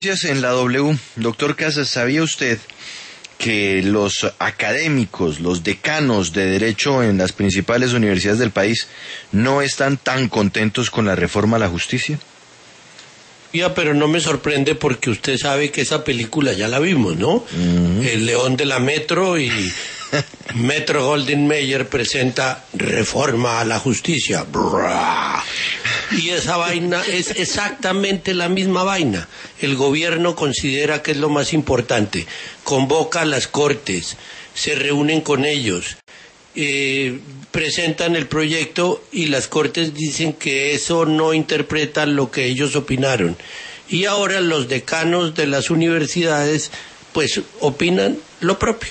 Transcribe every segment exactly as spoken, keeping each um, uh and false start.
En la W, doctor Casas, ¿sabía usted que los académicos, los decanos de Derecho en las principales universidades del país no están tan contentos con la reforma a la justicia? Ya, pero no me sorprende porque usted sabe que esa película ya la vimos, ¿no? Uh-huh. El León de la Metro y Metro Goldwyn Mayer presenta Reforma a la Justicia. Y esa vaina es exactamente la misma vaina. El gobierno considera que es lo más importante. Convoca a las cortes, se reúnen con ellos, eh, presentan el proyecto y las cortes dicen que eso no interpreta lo que ellos opinaron. Y ahora los decanos de las universidades pues opinan lo propio.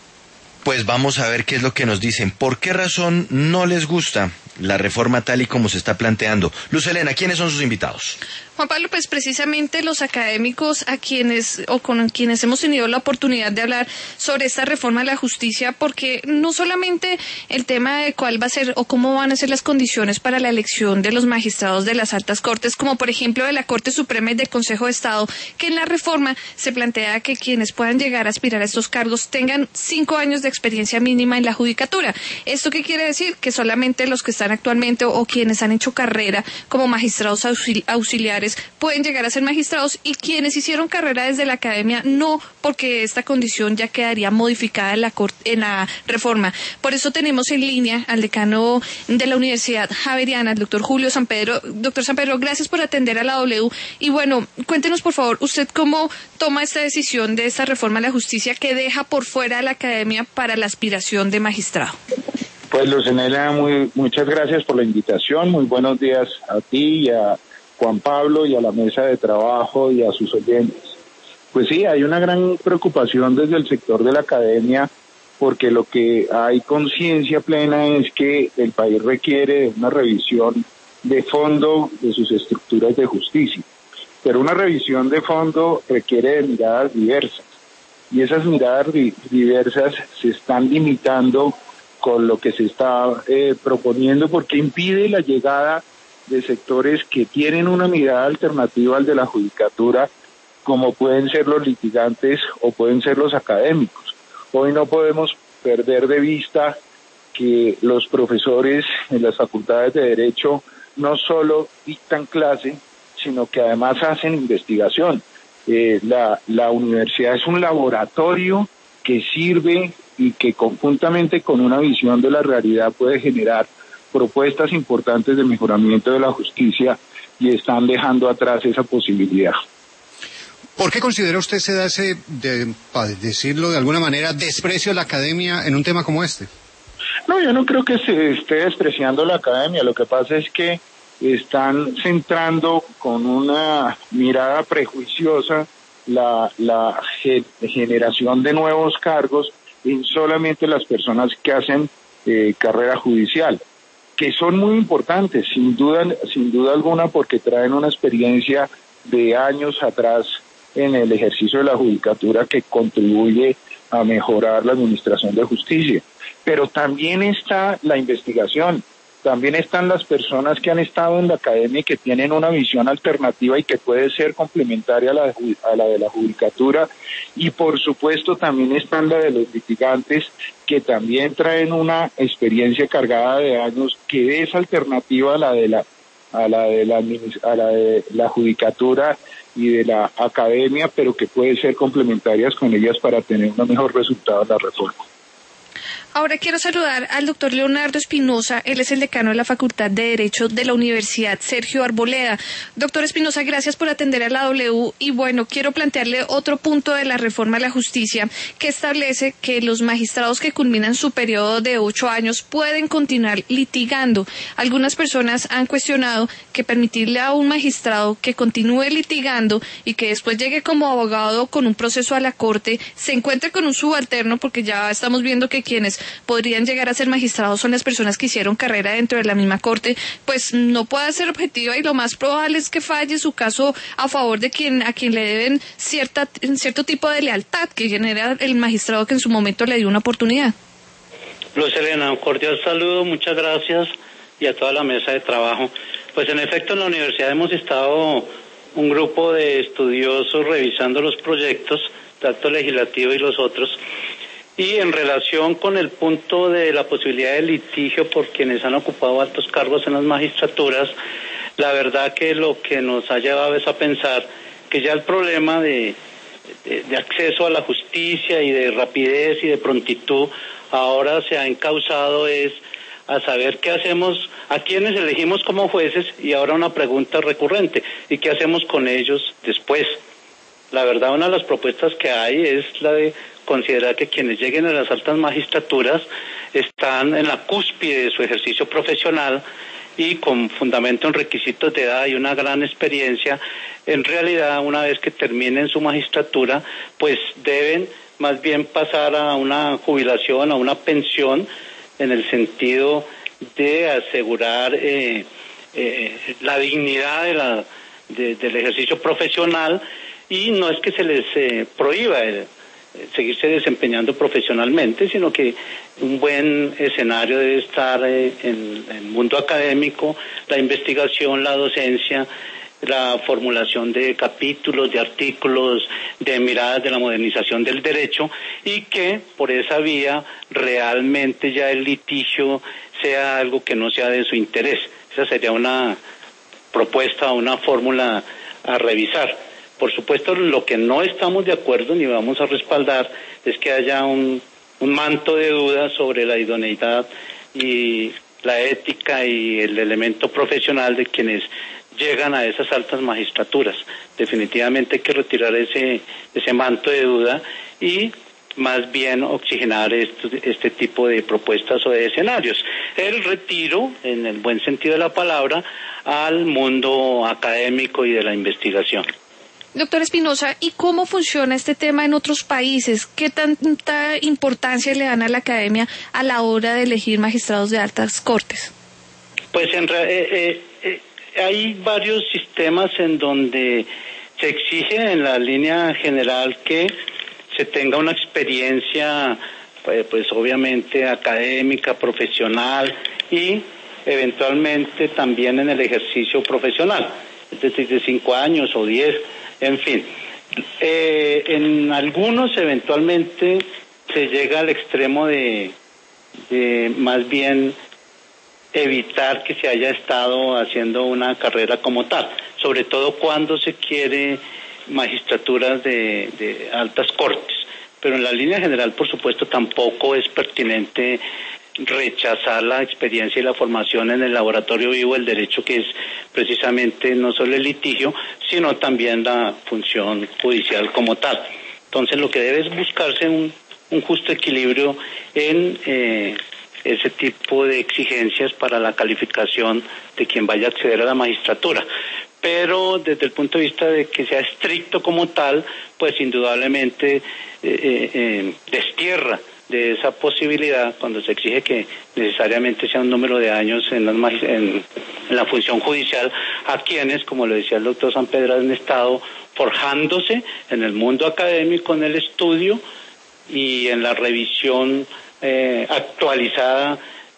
Pues vamos a ver qué es lo que nos dicen. ¿Por qué razón no les gusta la reforma tal y como se está planteando? Luz Helena, ¿quiénes son sus invitados? Juan Pablo, pues precisamente los académicos a quienes o con quienes hemos tenido la oportunidad de hablar sobre esta reforma a la justicia, porque no solamente el tema de cuál va a ser o cómo van a ser las condiciones para la elección de los magistrados de las altas cortes, como por ejemplo de la Corte Suprema y del Consejo de Estado, que en la reforma se plantea que quienes puedan llegar a aspirar a estos cargos tengan cinco años de experiencia mínima en la judicatura. ¿Esto qué quiere decir? Que solamente los que están actualmente o, o quienes han hecho carrera como magistrados auxili- auxiliares pueden llegar a ser magistrados, y quienes hicieron carrera desde la academia no, porque esta condición ya quedaría modificada en la, cor- en la reforma. Por eso tenemos en línea al decano de la Universidad Javeriana, el doctor Julio Sampedro. Doctor Sampedro, gracias por atender a la W. Y bueno, cuéntenos por favor, ¿usted cómo toma esta decisión de esta reforma a la justicia que deja por fuera a la academia para la aspiración de magistrado? Pues Lucenela, muy, muchas gracias por la invitación. Muy buenos días a ti y a Juan Pablo y a la mesa de trabajo y a sus oyentes. Pues sí, hay una gran preocupación desde el sector de la academia, porque lo que hay conciencia plena es que el país requiere una revisión de fondo de sus estructuras de justicia. Pero una revisión de fondo requiere de miradas diversas, y esas miradas di- diversas se están limitando con lo que se está eh, proponiendo, porque impide la llegada de sectores que tienen una mirada alternativa al de la judicatura, como pueden ser los litigantes o pueden ser los académicos. Hoy no podemos perder de vista que los profesores en las facultades de Derecho no solo dictan clase, sino que además hacen investigación. Eh, la, la universidad es un laboratorio que sirve y que conjuntamente con una visión de la realidad puede generar propuestas importantes de mejoramiento de la justicia, y están dejando atrás esa posibilidad. ¿Por qué considera usted se da ese, de, para decirlo de alguna manera, desprecio a la academia en un tema como este? No, yo no creo que se esté despreciando la academia. Lo que pasa es que están centrando con una mirada prejuiciosa la, la ge- generación de nuevos cargos en solamente las personas que hacen eh, carrera judicial, que son muy importantes, sin duda, sin duda alguna, porque traen una experiencia de años atrás en el ejercicio de la judicatura que contribuye a mejorar la administración de justicia. Pero también está la investigación, también están las personas que han estado en la academia y que tienen una visión alternativa y que puede ser complementaria a la, a la de la judicatura, y por supuesto también están la de los litigantes, que también traen una experiencia cargada de años que es alternativa a la de la a la de la a la de la judicatura y de la academia, pero que puede ser complementarias con ellas para tener un mejor resultado en la reforma. Ahora quiero saludar al doctor Leonardo Espinosa. Él es el decano de la Facultad de Derecho de la Universidad Sergio Arboleda. Doctor Espinosa, gracias por atender a la W. Y bueno, quiero plantearle otro punto de la reforma a la justicia, que establece que los magistrados que culminan su periodo de ocho años pueden continuar litigando. Algunas personas han cuestionado que permitirle a un magistrado que continúe litigando y que después llegue como abogado con un proceso a la corte, se encuentre con un subalterno, porque ya estamos viendo que quienes podrían llegar a ser magistrados son las personas que hicieron carrera dentro de la misma corte, pues no pueda ser objetiva, y lo más probable es que falle su caso a favor de quien a quien le deben cierta cierto tipo de lealtad que genera el magistrado que en su momento le dio una oportunidad. Luz Helena, un cordial saludo, muchas gracias, y a toda la mesa de trabajo. Pues en efecto en la universidad hemos estado un grupo de estudiosos revisando los proyectos, tanto legislativo y los otros, y en relación con el punto de la posibilidad de litigio por quienes han ocupado altos cargos en las magistraturas, la verdad que lo que nos ha llevado es a pensar que ya el problema de, de, de acceso a la justicia y de rapidez y de prontitud ahora se ha encauzado es a saber qué hacemos, a quienes elegimos como jueces, y ahora una pregunta recurrente, ¿y qué hacemos con ellos después? La verdad, una de las propuestas que hay es la de considerar que quienes lleguen a las altas magistraturas están en la cúspide de su ejercicio profesional y con fundamento en requisitos de edad y una gran experiencia, en realidad una vez que terminen su magistratura, pues deben más bien pasar a una jubilación, a una pensión, en el sentido de asegurar eh, eh, la dignidad de la, de, del ejercicio profesional, y no es que se les eh, prohíba el, seguirse desempeñando profesionalmente, sino que un buen escenario debe estar eh, en, en el mundo académico, la investigación, la docencia, la formulación de capítulos, de artículos, de miradas de la modernización del derecho, y que por esa vía realmente ya el litigio sea algo que no sea de su interés. Esa sería una propuesta, una fórmula a revisar. Por supuesto, lo que no estamos de acuerdo ni vamos a respaldar es que haya un, un manto de dudas sobre la idoneidad y la ética y el elemento profesional de quienes llegan a esas altas magistraturas. Definitivamente hay que retirar ese, ese manto de duda y más bien oxigenar esto, este tipo de propuestas o de escenarios. El retiro, en el buen sentido de la palabra, al mundo académico y de la investigación. Doctor Espinosa, ¿y cómo funciona este tema en otros países? ¿Qué tanta importancia le dan a la academia a la hora de elegir magistrados de altas cortes? Pues en realidad eh, eh, hay varios sistemas en donde se exige en la línea general que se tenga una experiencia, pues, pues obviamente académica, profesional y eventualmente también en el ejercicio profesional, es decir, de cinco años o diez. En fin, eh, en algunos eventualmente se llega al extremo de, de más bien evitar que se haya estado haciendo una carrera como tal, sobre todo cuando se quiere magistraturas de, de altas cortes. Pero en la línea general, por supuesto, tampoco es pertinente rechazar la experiencia y la formación en el laboratorio vivo del derecho, que es precisamente no solo el litigio, sino también la función judicial como tal. Entonces, lo que debe es buscarse un, un justo equilibrio en eh, ese tipo de exigencias para la calificación de quien vaya a acceder a la magistratura. Pero desde el punto de vista de que sea estricto como tal, pues indudablemente eh, eh, eh, destierra de esa posibilidad cuando se exige que necesariamente sea un número de años en, las, en, en la función judicial, a quienes, como lo decía el doctor Sanpedro, han estado forjándose en el mundo académico, en el estudio y en la revisión eh, actualizada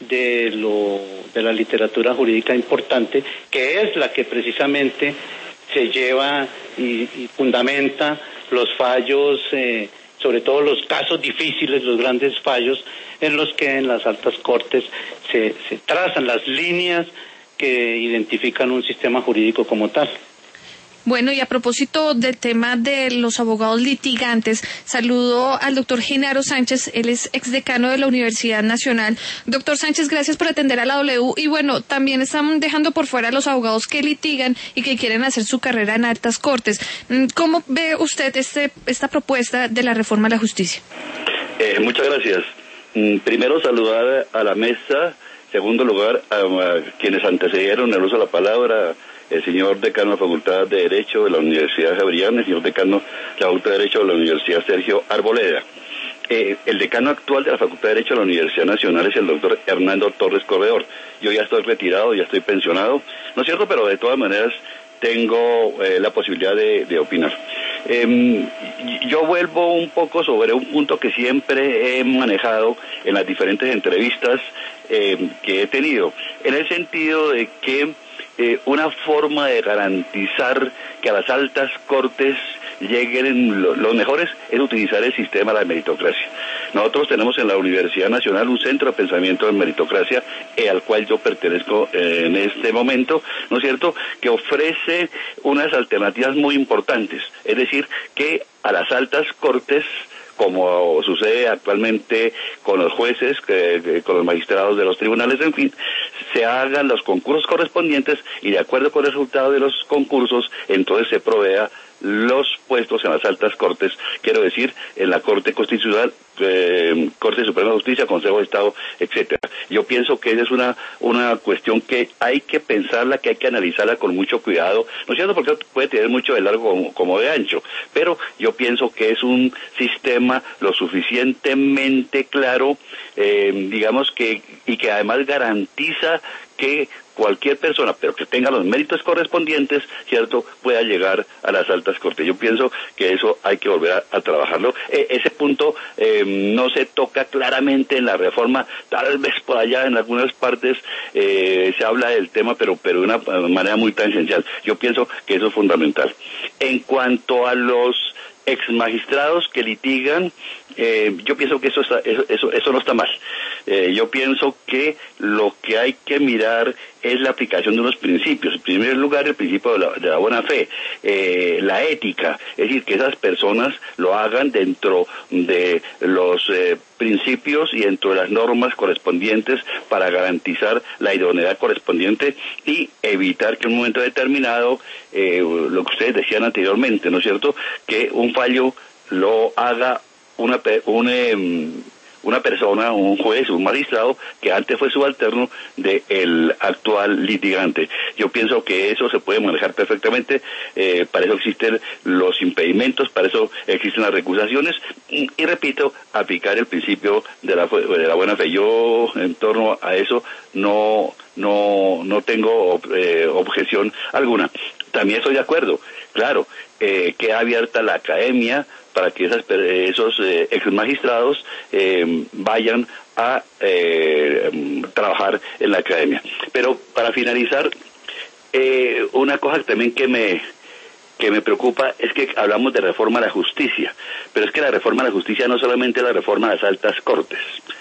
de lo de la literatura jurídica importante, que es la que precisamente se lleva y, y fundamenta los fallos, eh, sobre todo los casos difíciles, los grandes fallos en los que en las altas cortes se, se trazan las líneas que identifican un sistema jurídico como tal. Bueno, y a propósito del tema de los abogados litigantes, saludo al doctor Genaro Sánchez, él es exdecano de la Universidad Nacional. Doctor Sánchez, gracias por atender a la W. Y bueno, también están dejando por fuera a los abogados que litigan y que quieren hacer su carrera en altas cortes. ¿Cómo ve usted este, esta propuesta de la reforma a la justicia? Eh, muchas gracias. Primero, saludar a la mesa. Segundo lugar, a, a quienes antecedieron el uso de la palabra, el señor decano de la Facultad de Derecho de la Universidad Javeriana, el señor decano de la Facultad de Derecho de la Universidad Sergio Arboleda. Eh, el decano actual de la Facultad de Derecho de la Universidad Nacional es el doctor Hernando Torres Corredor. Yo ya estoy retirado, ya estoy pensionado, ¿no es cierto? Pero de todas maneras tengo eh, la posibilidad de, de opinar. Eh, yo vuelvo un poco sobre un punto que siempre he manejado en las diferentes entrevistas eh, que he tenido, en el sentido de que eh, una forma de garantizar que a las altas cortes lleguen lo, los mejores es utilizar el sistema de la meritocracia. Nosotros tenemos en la Universidad Nacional un centro de pensamiento de meritocracia, eh, al cual yo pertenezco eh, en este momento, ¿no es cierto?, que ofrece unas alternativas muy importantes, es decir, que a las altas cortes, como sucede actualmente con los jueces, que, con los magistrados de los tribunales, en fin, se hagan los concursos correspondientes y de acuerdo con el resultado de los concursos, entonces se provea los puestos en las altas cortes, quiero decir, en la Corte Constitucional, eh, Corte Suprema de Justicia, Consejo de Estado, etcétera. Yo pienso que esa es una una cuestión que hay que pensarla, que hay que analizarla con mucho cuidado, ¿no es cierto?, porque puede tener mucho de largo como, como de ancho, pero yo pienso que es un sistema lo suficientemente claro, eh, digamos que, y que además garantiza que cualquier persona, pero que tenga los méritos correspondientes, ¿cierto?, pueda llegar a las altas cortes. Yo pienso que eso hay que volver a, a trabajarlo. E, ese punto eh, no se toca claramente en la reforma, tal vez por allá en algunas partes eh, se habla del tema, pero, pero de una manera muy tangencial. Yo pienso que eso es fundamental. En cuanto a los ex magistrados que litigan, eh, yo pienso que eso, está, eso, eso, eso no está mal. Eh, yo pienso que lo que hay que mirar es la aplicación de unos principios. En primer lugar, el principio de la, de la buena fe, eh, la ética, es decir, que esas personas lo hagan dentro de los eh, principios y dentro de las normas correspondientes para garantizar la idoneidad correspondiente y evitar que en un momento determinado, eh, lo que ustedes decían anteriormente, ¿no es cierto?, que un fallo lo haga una, una, una persona, un juez, un magistrado, que antes fue subalterno del actual litigante. Yo pienso que eso se puede manejar perfectamente, eh, para eso existen los impedimentos, para eso existen las recusaciones, y, y repito, aplicar el principio de la, de la buena fe. Yo, en torno a eso, no, no, no tengo eh, objeción alguna. También estoy de acuerdo, claro, eh, queda abierta la academia para que esas, esos eh, ex magistrados eh, vayan a eh, trabajar en la academia. Pero para finalizar, eh, una cosa también que me que me preocupa es que hablamos de reforma a la justicia, pero es que la reforma a la justicia no solamente es la reforma a las altas cortes.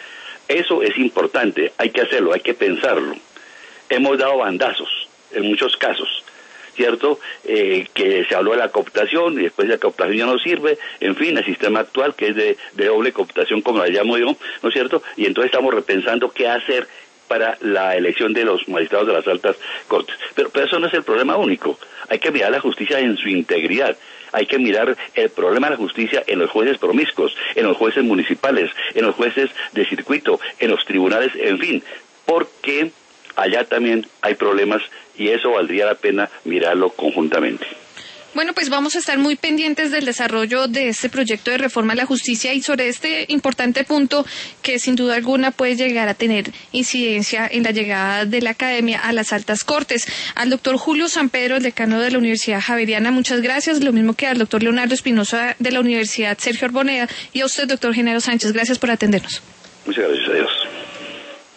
Eso es importante, hay que hacerlo, hay que pensarlo. Hemos dado bandazos en muchos casos, ¿cierto?, eh, que se habló de la cooptación y después la cooptación ya no sirve, en fin, el sistema actual que es de, de doble cooptación, como la llamo yo, ¿no es cierto?, y entonces estamos repensando qué hacer para la elección de los magistrados de las altas cortes. Pero, pero eso no es el problema único, hay que mirar la justicia en su integridad. Hay que mirar el problema de la justicia en los jueces promiscuos, en los jueces municipales, en los jueces de circuito, en los tribunales, en fin, porque allá también hay problemas y eso valdría la pena mirarlo conjuntamente. Bueno, pues vamos a estar muy pendientes del desarrollo de este proyecto de reforma a la justicia y sobre este importante punto que sin duda alguna puede llegar a tener incidencia en la llegada de la academia a las altas cortes. Al doctor Julio Sampedro, el decano de la Universidad Javeriana, muchas gracias, lo mismo que al doctor Leonardo Espinosa de la Universidad Sergio Arboneda y a usted, doctor Genaro Sánchez, gracias por atendernos. Muchas gracias, adiós.